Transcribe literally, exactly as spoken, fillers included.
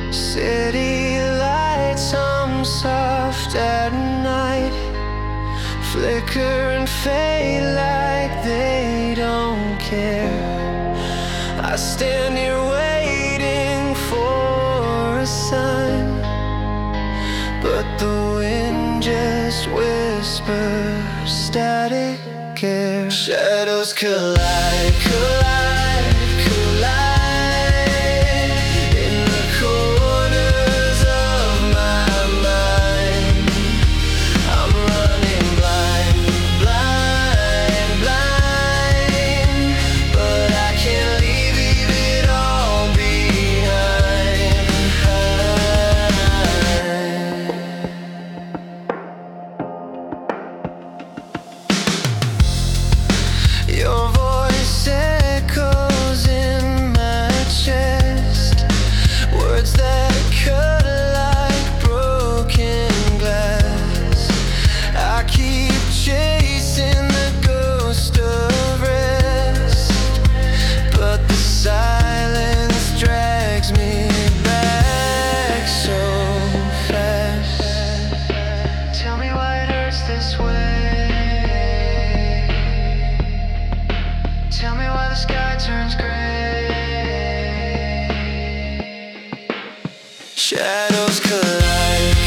City lights hum soft at night, flicker and fade like they don't care. I stand here waiting for a sign, but the wind just whispers static air. Shadows collide, collide, collide in the corners of my mind. I'm running blind, blind, blind, but I can't leave, leave it all behind. Your voice echoes in my chest, words that cut like broken glass. I keep chasing the ghost of rest, but the silence drags me back so fast. Tell me why it hurts this way. Tell me why the sky turns gray. Shadows collide.